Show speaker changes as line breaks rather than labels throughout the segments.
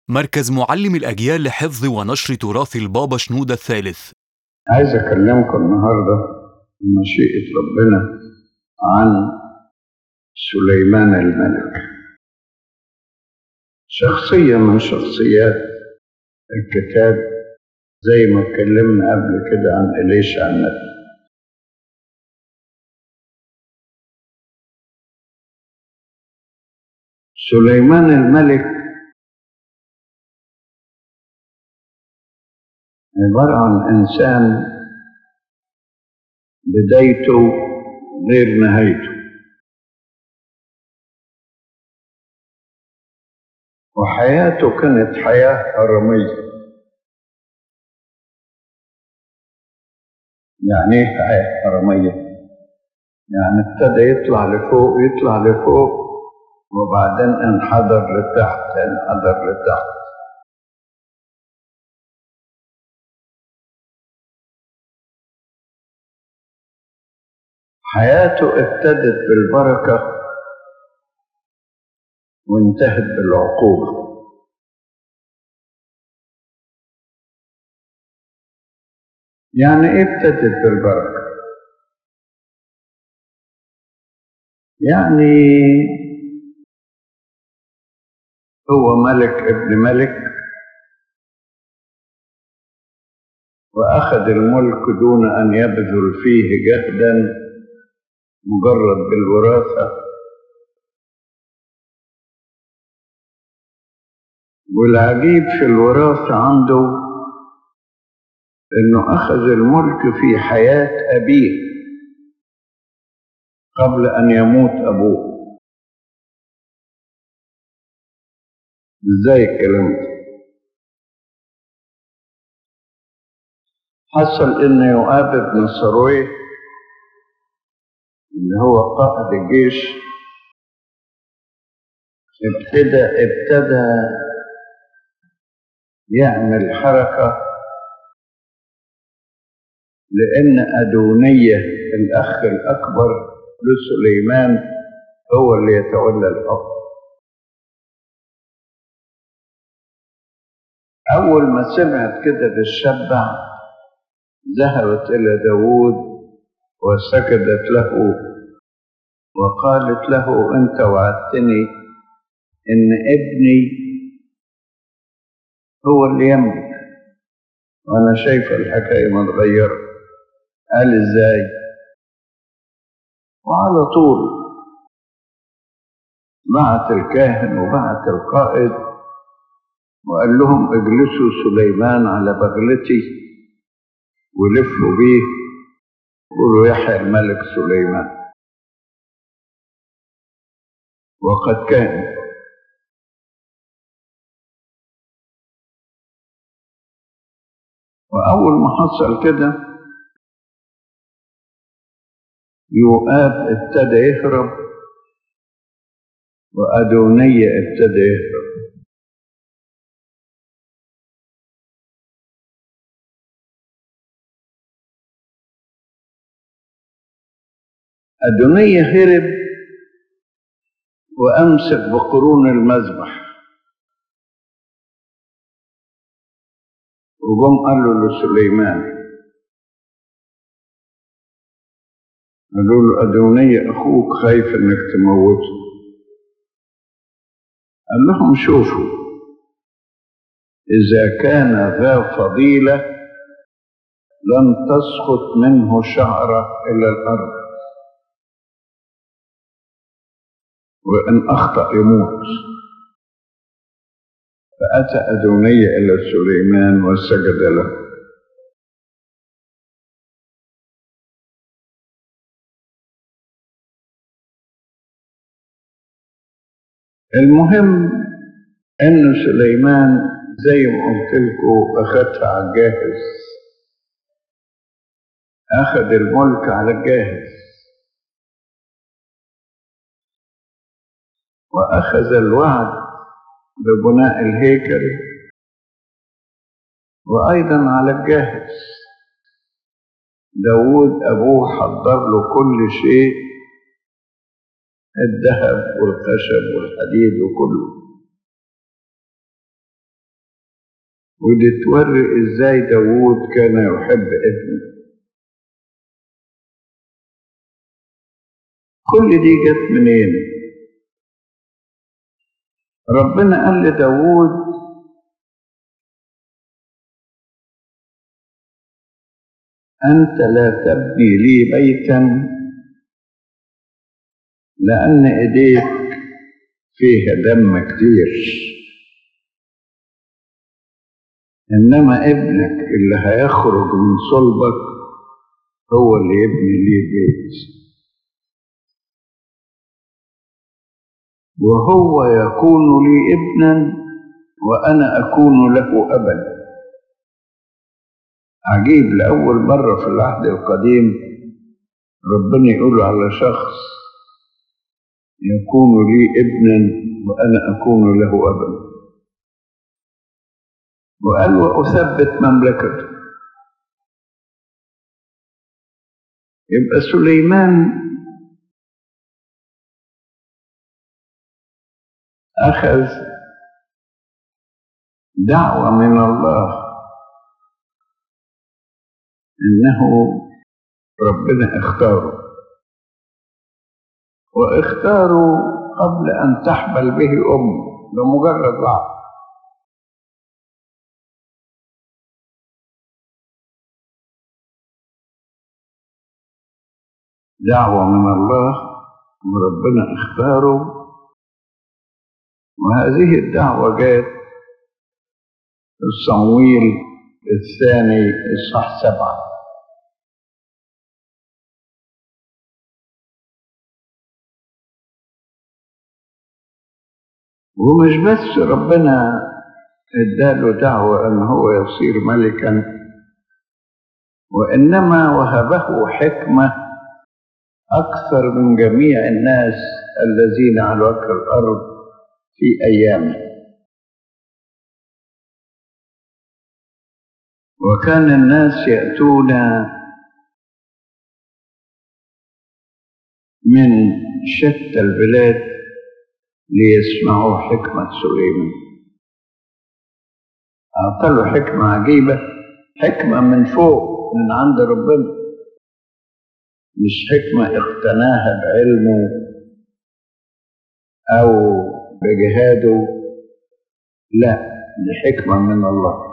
مركز معلم الأجيال لحفظ ونشر تراث البابا شنودة الثالث.
عايز أكلمكم النهاردة بمشيئة ربنا عن سليمان الملك، شخصية من شخصيات الكتاب، زي ما اتكلمنا قبل كده عن إليشع النبي. سليمان الملك عبارة عن إنسان بدايته غير نهايته، وحياته كانت حياة هرمية. يعني ايه حياة هرمية؟ يعني ابتدى يطلع لفوق يطلع لفوق، وبعدين انحدر لتحت انحدر لتحت. حياته ابتدت بالبركة وانتهت بالعقوبة. يعني ايه ابتدت بالبركة؟ يعني هو ملك ابن ملك، وأخذ الملك دون أن يبذل فيه جهدا، مجرد بالوراثة. والعجيب في الوراثة عنده إنه أخذ الملك في حياة أبيه قبل أن يموت أبوه. إزاي الكلام ده؟ حصل إن يؤاب بن سرويه اللي هو قائد الجيش ابتدى يعمل حركة، لأن أدونية الأخ الأكبر لسليمان هو اللي يتولى الحكم. أول ما سمعت كده بالشبع ذهبت إلى داود وسجدت له وقالت له: أنت وعدتني إن ابني هو اللي يملك، وأنا شايفة الحكاية متغيرة. قال: إزاي؟ وعلى طول بعت الكاهن وبعت القائد وقال لهم: اجلسوا سليمان على بغلتي ولفوا بيه، قولوا: يحيى الملك سليمان. وقد كان. وأول ما حصل كده يؤاب ابتدى يهرب، وأدونية ابتدى يهرب. أدونية هرب وأمسك بقرون المذبح، وقام قال له لسليمان، قالوا له: أدونية أخوك خايف إنك تموته. قال لهم: شوفوا، إذا كان ذا فضيلة لن تسقط منه شعرة إلى الأرض، وإن أخطأ يموت. فأتى أدونية إلى سليمان وسجد له. المهم إن سليمان زي ما قلت لكم أخذها على الجاهز، أخذ الملك على الجاهز، وأخذ الوعد ببناء الهيكل وأيضا على الجاهز. داود أبوه حضر له كل شيء، الذهب والخشب والحديد وكله. ودي توري ازاي داوود كان يحب ابنه. كل دي جت منين؟ ربنا قال لداوود أنت لا تبني لي بيتا لأن إيديك فيها دم كتير، إنما ابنك اللي هيخرج من صلبك هو اللي يبني ليه بيت، وهو يكون لي ابنا وأنا أكون له أبا. عجيب، لأول مرة في العهد القديم ربنا يقول على شخص يكون لي ابنا وأنا أكون له أبا، وقال وأثبت مملكته. يبقى سليمان أخذ دعوة من الله إنه ربنا اختاره، واختاره قبل أن تحبل به أمه بمجرد وعد. دعوة من الله وربنا اختاره، وهذه الدعوة جاءت في صمويل الثاني إصحاح 7. ومش بس ربنا اداله دعوة ان هو يصير ملكا، وانما وهبه حكمة اكثر من جميع الناس الذين على وجه الارض في ايامه. وكان الناس يأتون من شتى البلاد ليسمعوا حكمة سليمان. أعطى حكمة عجيبة، حكمة من فوق من عند ربنا، مش حكمة اقتناها بعلمه أو بجهاده، لا، دي حكمة من الله.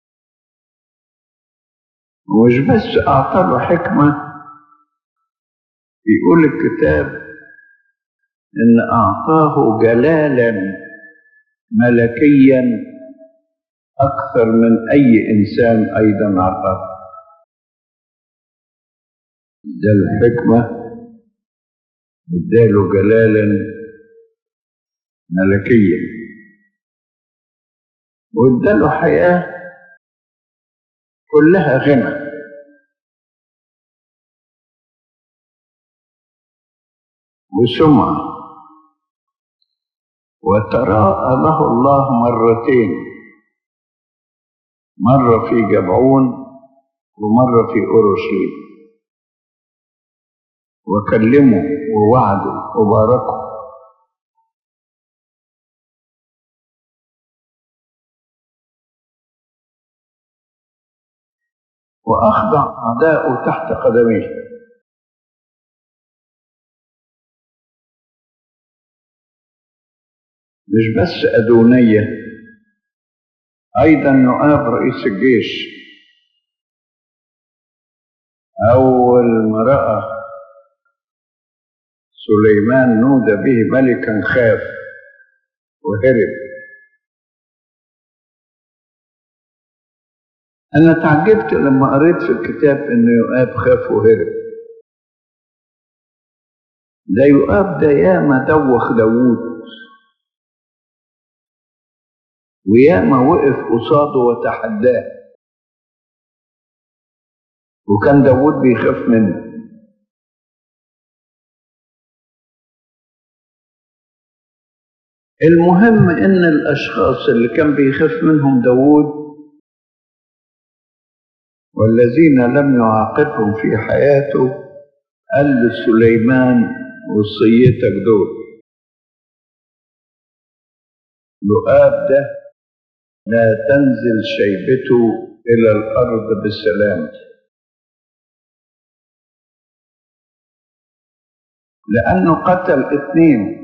ومش بس أعطى له حكمة، يقول الكتاب إن أعطاه جلالا ملكيا أكثر من أي إنسان أيضا على الأرض. ده الحكمة اداله جلالا ملكيا، واداله حياة كلها غنى. وسمعة، وتراءى له الله مرتين، مرة في جبعون ومرة في أورشليم، وكلمه ووعده وباركه. وأخضع أعداؤه تحت قدميه. مش بس أدونية، أيضا يؤاب رئيس الجيش أول ما رأى سليمان نودى به ملكا خاف وهرب. أنا تعجبت لما قريت في الكتاب إن يؤاب خاف وهرب. ده يؤاب ده ياما دوخ داوود، وياما وقف قصاده وتحداه، وكان داوود بيخاف منه. المهم إن الأشخاص اللي كان بيخاف منهم داوود والذين لم يعاقبهم في حياته قال لسليمان وصيتك دول. يؤاب ده لا تنزل شيبته إلى الأرض بسلام، لأنه قتل 2.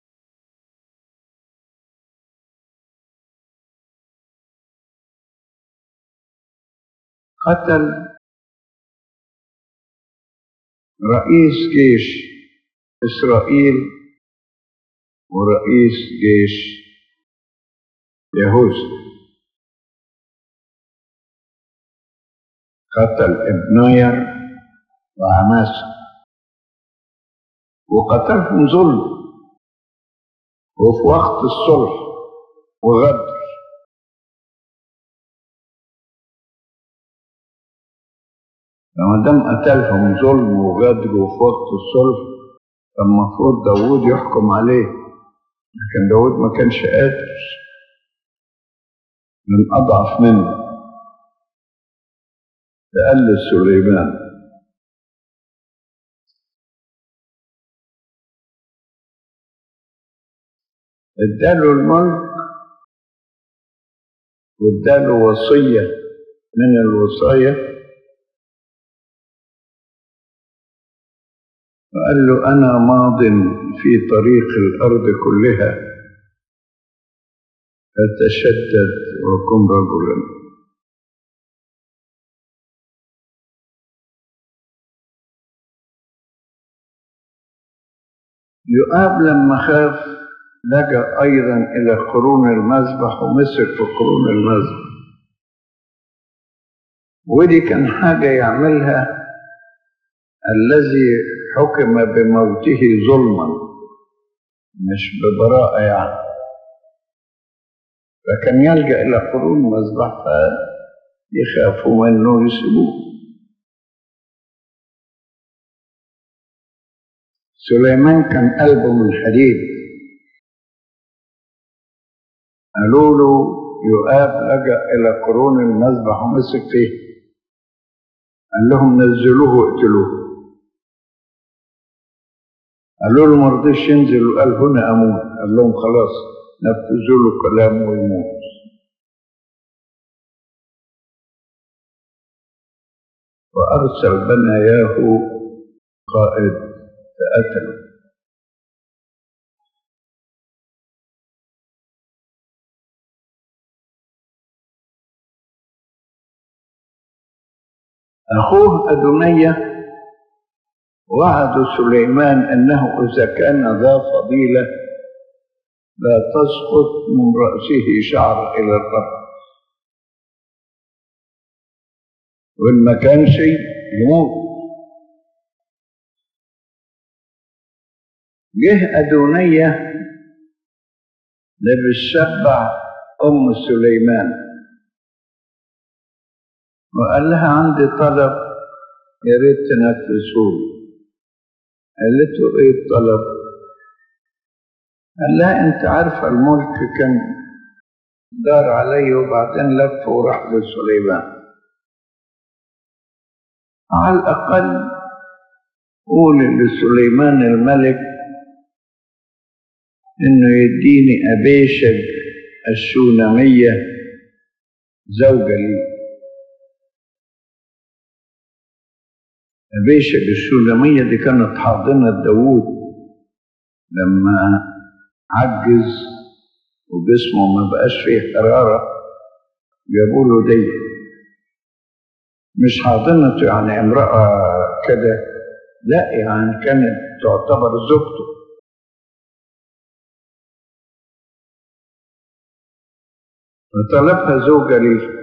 قتل رئيس جيش إسرائيل ورئيس جيش يهوذا، قتل ابناير وعماسة، وقتلهم ظلم وفي وقت الصلح وغدر. لما دام قتلهم ظلم وغدر وفي وقت الصلح، فالمفروض داود يحكم عليه، لكن داود ما كانش قادر، من أضعف منه، تقلد سليمان. اداله الملك واداله وصية من الوصايا، وقال له أنا ماض في طريق الأرض كلها فتشدد وكن رجلا. يؤاب لما خاف لجأ أيضا إلى قرون المذبح ومسك في قرون المذبح، ودي كان حاجة يعملها الذي حكم بموته ظلما مش ببراءة يعني، فكان يلجأ إلى قرون المذبح فيخافوا منه يسيبوه. سليمان كان قلبه من حديد، قالوا له يؤاب لجأ إلى قرون المذبح ومسك فيه، قال لهم نزلوه واقتلوه. قالوا له ما رضيش ينزل وقال هنا أموت، قال لهم خلاص نفذوا له كلامه ويموت. وأرسل بناياه قائد فقتله. أخوه أدونية وعد سليمان أنه إذا كان ذا فضيلة لا تسقط من رأسه شعر إلى الأرض، وإن ما كانش يموت. جه أدونية لبتشبع أم سليمان وقال لها عندي طلب يا ريت تنفذهولي. قالت له ايه الطلب؟ قال لها انت عارفه الملك كان دار علي وبعدين لف وراح لسليمان، على الاقل قولي لسليمان الملك انه يديني ابيشج الشوناميه زوجة لي. أبيشج الشونامية دي كانت حاضنة داوود لما عجز وجسمه ما بقاش فيه حرارة، جابوا له دي، مش حاضنته يعني امرأة كده، لا يعني كانت تعتبر زوجته. فطلبها زوجة ليه،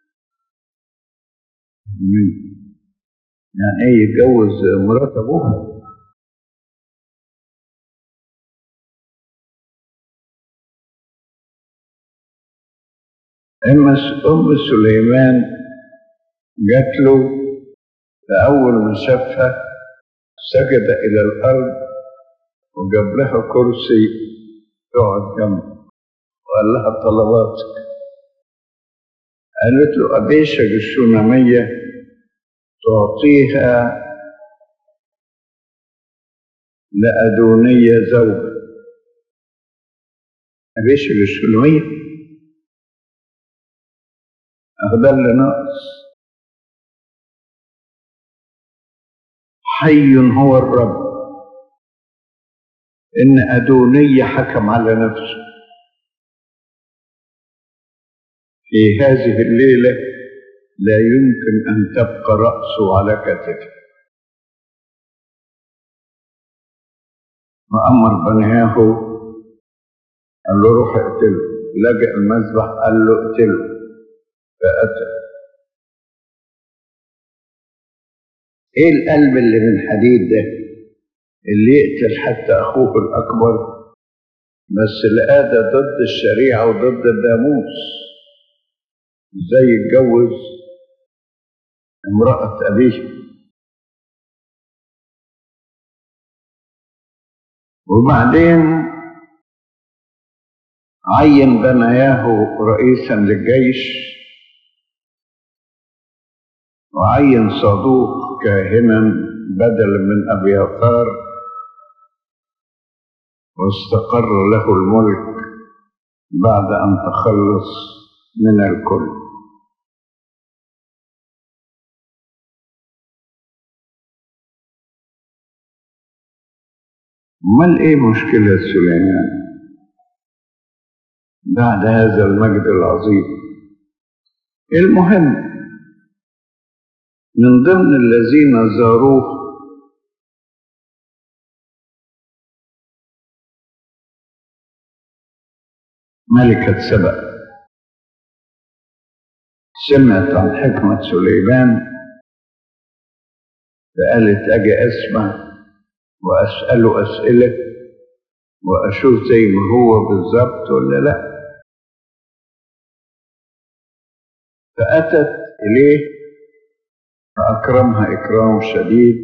يعني ايه يتجوز مرات ابوها؟ اما ام سليمان جات له، فاول ما شافها سجد الى الارض وجاب لها كرسي تقعد جنبه وقال لها طلباتك. قالت له أبيشج الشونامية تعطيها لأدونية زوجة. أبيشج الشونامية ده اللي ناقص. حي هو الرب، إن أدوني حكم على نفسه في هذه الليلة لا يمكن أن تبقى رأسه على كتفه. وأمر بنياه، قال له روح اقتله. لجأ المذبح قال له اقتله، فقتل. ايه القلب اللي من حديد ده اللي يقتل حتى اخوه الاكبر، بس لقاه ده ضد الشريعه وضد الناموس، ازاي يتجوز امراه ابيه؟ وبعدين عين بنياه رئيسا للجيش، وعين صادوق كاهنا بدلا من ابياثار، واستقر له الملك بعد ان تخلص من الكل. امال ايه مشكله سليمان بعد هذا المجد العظيم؟ المهم من ضمن الذين زاروه ملكة سبأ، سمعت عن حكمة سليمان فقالت أجي أسمع وأسأله أسئلة وأشوف زي ما هو بالظبط ولا لا. فأتت إليه فأكرمها إكرام شديد،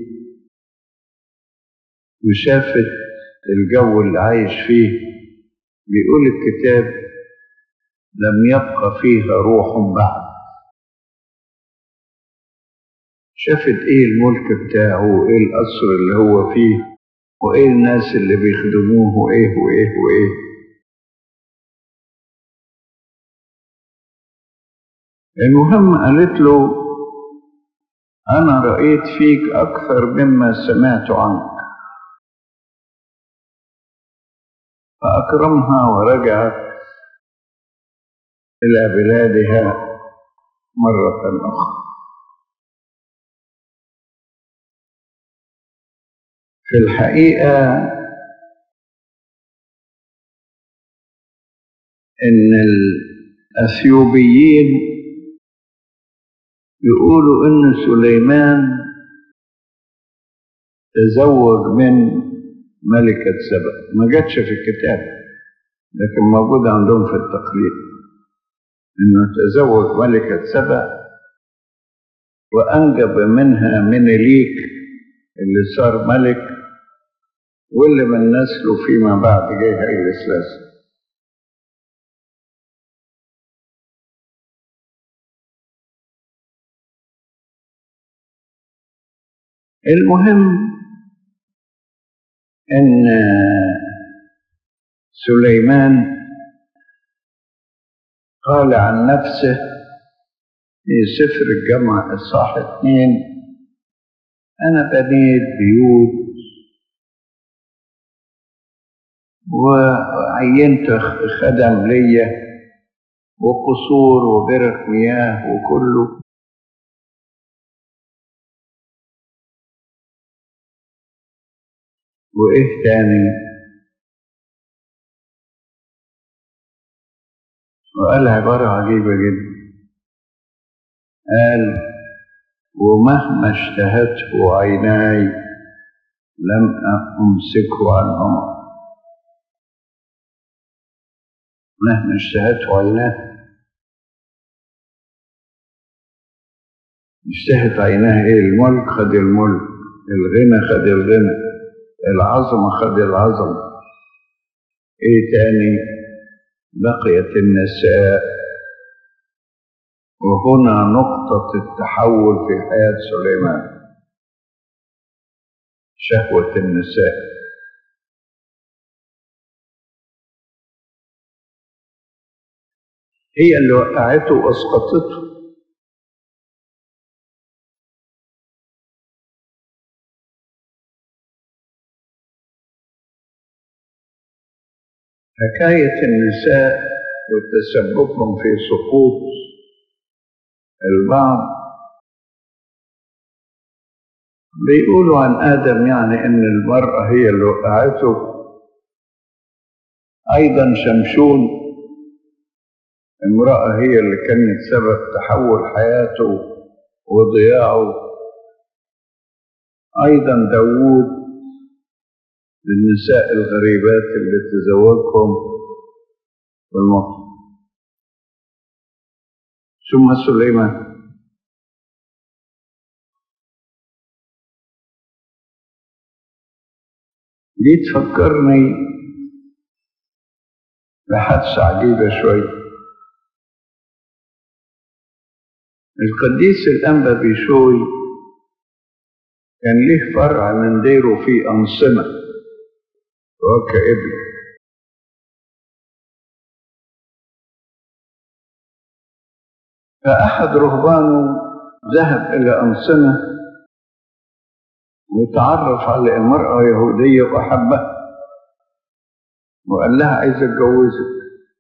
وشافت الجو اللي عايش فيه. بيقول الكتاب لم يبقى فيها روح بعد. شافت ايه الملك بتاعه، وايه القصر اللي هو فيه، وايه الناس اللي بيخدموه، وايه وايه وايه. المهم قالت له انا رأيت فيك اكثر مما سمعت عنك. فأكرمها ورجعت إلى بلادها مرة أخرى. في الحقيقة إن الأثيوبيين يقولوا إن سليمان تزوج من ملكة سبأ. ما جاتش في الكتاب لكن موجودة عندهم في التقليد إنه تزوج ملكة سبأ وأنجب منها منيليك اللي صار ملك، واللي من نسله فيما بعد جاي هايل سلاسل. المهم ان سليمان قال عن نفسه في سفر الجامعة إصحاح 2: أنا بنيت بيوت وعينت خدم ليا وقصور وبرك مياه وكله، وإيه تاني؟ وقال عبارة عجيبة جدا، قال ومهما اشتهته عيناي لم أمسكه عنهما. مهما اشتهته عيناه، اشتهت عيناه ايه؟ الملك خد الملك، الغنى خد الغنى، العظمة خد العظمة، ايه تاني؟ بقيت النساء. وهنا نقطة التحول في حياة سليمان، شهوة النساء. هي اللي وقعته واسقطته. حكاية النساء وتسببهم في سقوط البعض، بيقولوا عن آدم يعني إن المرأة هي اللي وقعته. أيضا شمشون امرأة هي اللي كانت سبب تحول حياته وضياعه. أيضا داوود للنساء الغريبات اللي تزوجهم بالمطر. ثم سليمان. دي تفكرني بحادثة عجيبة شوية. القديس الأنبا بيشوي كان ليه فرع من ديره في أنصنة وكابن. فأحد رهبانه ذهب إلى أنصنة وتعرف على امرأة يهودية وأحبها وقال لها عايز أتجوزك.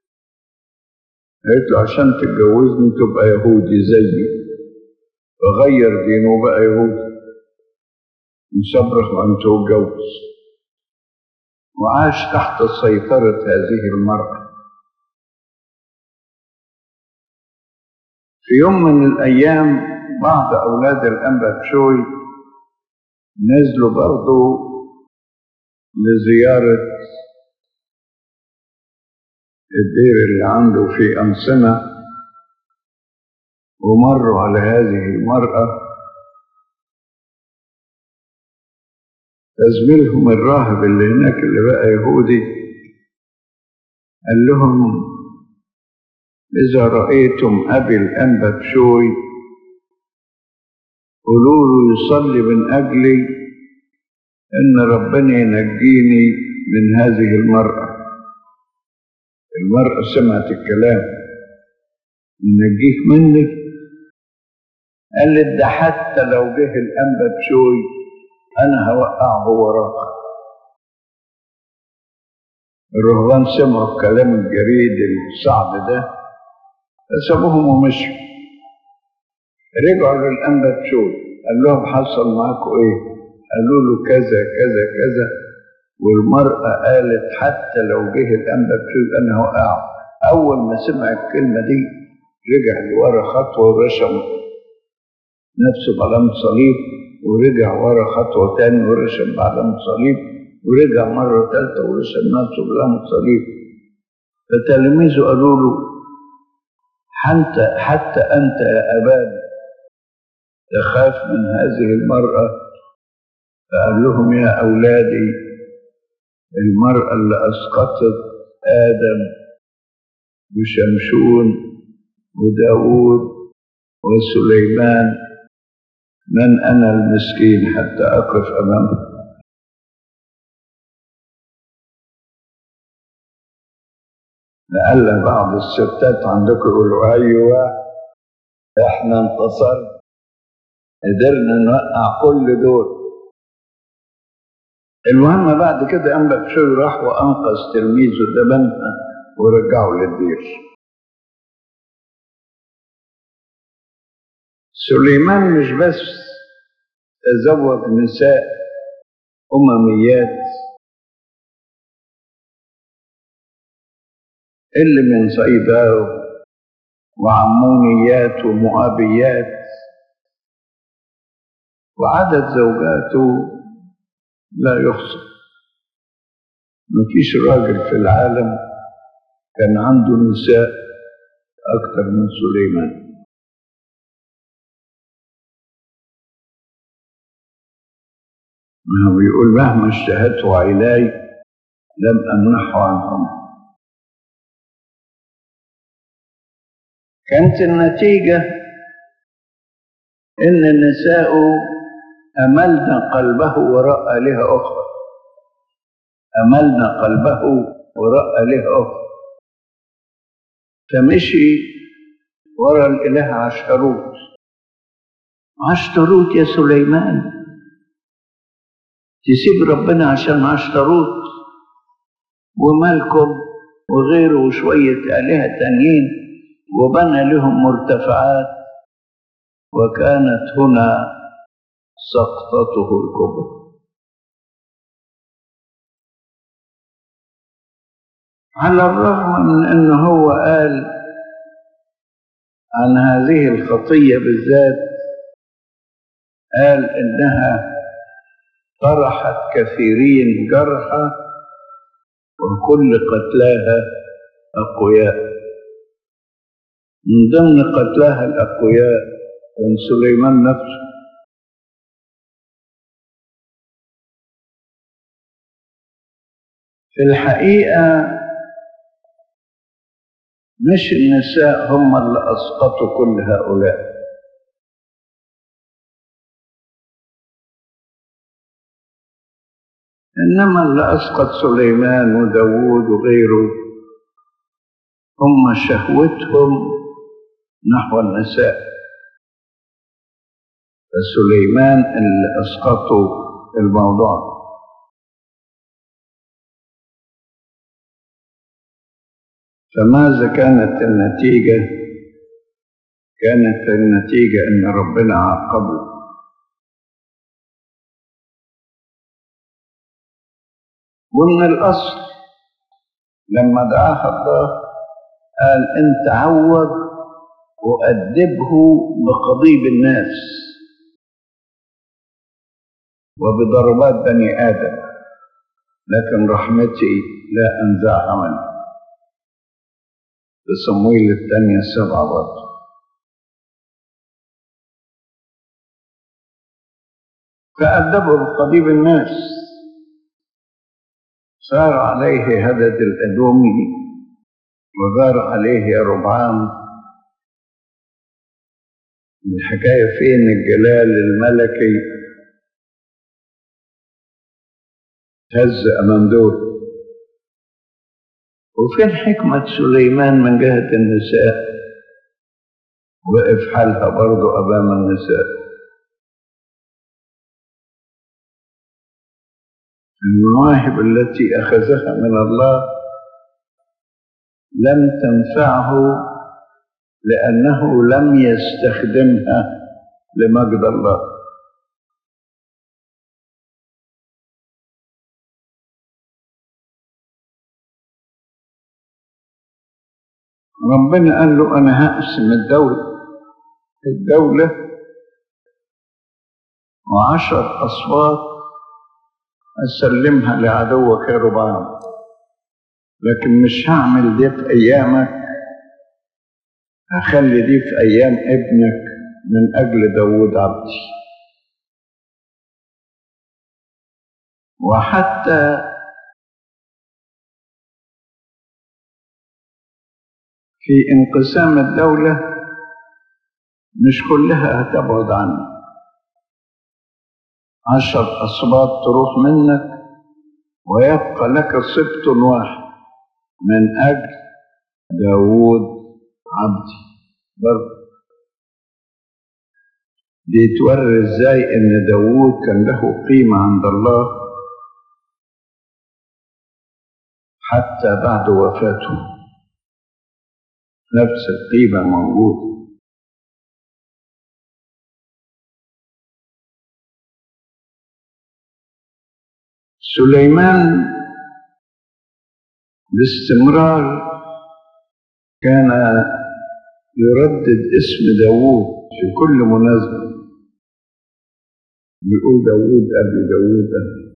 قالت له عشان تتجوزني تبقى يهودي زيي، فغير دينه وبقى يهودي مصبرخ وأنت اتجوز. وعاش تحت سيطرة هذه المرأة. في يوم من الأيام بعض أولاد الأنبا بشوي نزلوا برضو لزيارة الدير اللي عنده في أنصنة، ومروا على هذه المرأة. فزميلهم الراهب اللي هناك اللي بقى يهودي قال لهم إذا رأيتم أبي الأنبا بشوي قولوا له يصلي من أجلي إن ربنا ينجيني من هذه المرأة. المرأة سمعت الكلام ينجيك مني. قالت ده حتى لو جه الأنبا بشوي أنا هوقعه وراك. الرهبان سمعوا الكلام الجريد الصعب ده فسابوهم ومشوا. رجعوا للأنبا بشوي قال لهم حصل معاكم إيه؟ قالوا له كذا كذا كذا، والمرأة قالت حتى لو جه الأنبا بشوي أنا هوقعه. أول ما سمع الكلمة دي رجع لورا خطوة ورشم نفسه بعلامة صليب، ورجع ورا خطوة تاني ورشم بعلامة صليب، ورجع مرة ثالثة ورشم نفسه بعلامة صليب. فتلاميذه قالوا له حتى أنت يا أبانا تخاف من هذه المرأة؟ فقال لهم يا أولادي المرأة اللي أسقطت آدم وشمشون وداود وسليمان من أنا المسكين حتى أقف أمامها؟ لعل بعض الستات عندكم يقولوا أيوة إحنا انتصرنا قدرنا نوقع كل دول. المهم بعد كده أنبا بشوي راح وأنقذ تلميذه ده منها ورجعه للدير. سليمان مش بس تزوج نساء أمميات اللي من صيدا وعمونيات ومؤابيات، وعدد زوجاته لا يحصى. مفيش راجل في العالم كان عنده نساء أكثر من سليمان. ما هو بيقول مهما اشتهته عيناي لم أمنحه عنهم. كانت النتيجة إن النساء أملنا قلبه وراء آلهة أخرى. أملنا قلبه وراء آلهة أخرى. فمشي وراء الإله عشتروت. عشتروت يا سليمان، تسيب ربنا عشان عشتروت؟ ومالكم وغيره وشوية آلهة تانيين، وبنى لهم مرتفعات، وكانت هنا سقطته الكبرى. على الرغم من أنه هو قال عن هذه الخطية بالذات، قال إنها طرحت كثيرين جرحى وكل قتلاها أقوياء. من ضمن قتلاها الأقوياء كان سليمان نفسه. في الحقيقة مش النساء هم اللي أسقطوا كل هؤلاء، إنما اللي أسقط سليمان وداود وغيره هم شهوتهم نحو النساء، فسليمان اللي أسقطوا الموضوع. فماذا كانت النتيجة؟ كانت النتيجة إن ربنا عاقبه. ومن الأصل لما دعاها الله قال أنت عوض وأدبه بقضيب الناس وبضربات بني آدم، لكن رحمتي لا أنزعها منه. في صمويل الثانية 7 برضه. فأدبه بقضيب الناس. صار عليه هدد الأدومي وغار عليه يربعام. الحكاية فين الجلال الملكي هز أمام دول؟ وفين حكمة سليمان من جهة النساء؟ وقف حالها برضو أمام النساء. المواهب التي أخذها من الله لم تنفعه لأنه لم يستخدمها لمجد الله. ربنا قال له أنا هقسم الدولة 10 أصوات أسلمها لعدوك يربعام، لكن مش هعمل دي في أيامك، هخلي دي في أيام ابنك من أجل داود عبدي. وحتى في انقسام الدولة مش كلها هتبعد عنك، 10 أصوات تروح منك ويبقى لك سبط واحد من أجل داود عبدي. برضه دي توري ازاي ان داود كان له قيمة عند الله حتى بعد وفاته، نفس القيمة موجودة. سليمان باستمرار كان يردد اسم داود في كل مناسبة، بيقول داود أبي داود أبي.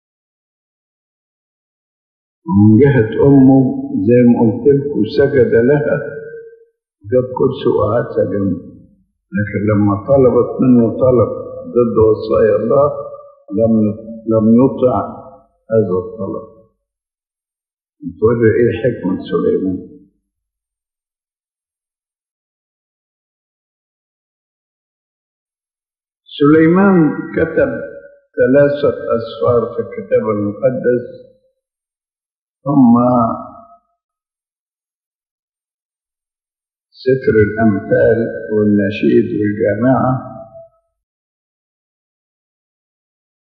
ومن جهة أمه زي ما قلت لكم سجد لها، جاب كرسي وقعدها جنبه، لكن لما طلبت منه طلب ضد وصايا الله لم يطع هذا الطلب. توري ايه حكمة سليمان. سليمان كتب 3 أسفار في الكتاب المقدس، هم ستر الأمثال والنشيد والجامعة،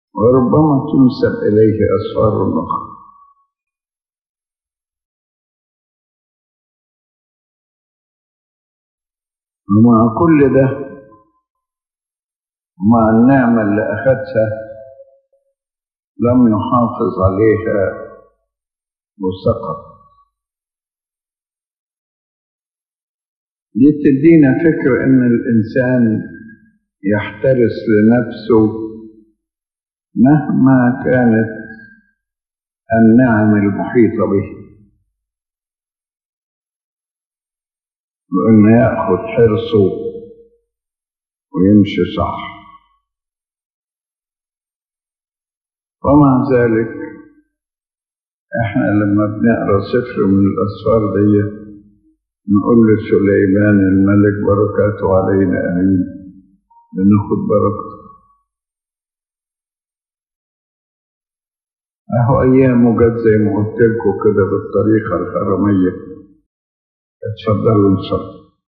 وربما تنسب إليه أسفار النخل. ومع كل ده، مع النعمة اللي أخذتها، لم يحافظ عليها وسقط. دي تدينا فكرة إن الإنسان يحترس لنفسه مهما كانت النعم المحيطة به، وإنه يأخذ حرصه ويمشي صح. ومع ذلك احنا لما بنقرأ سفر من الأسفار دي نقول لسليمان الملك بركاته علينا آمين، بناخد بركته. اهو ايامه جت زي ما قلت لكم كده بالطريقة الهرمية. اتفضلوا نصلي.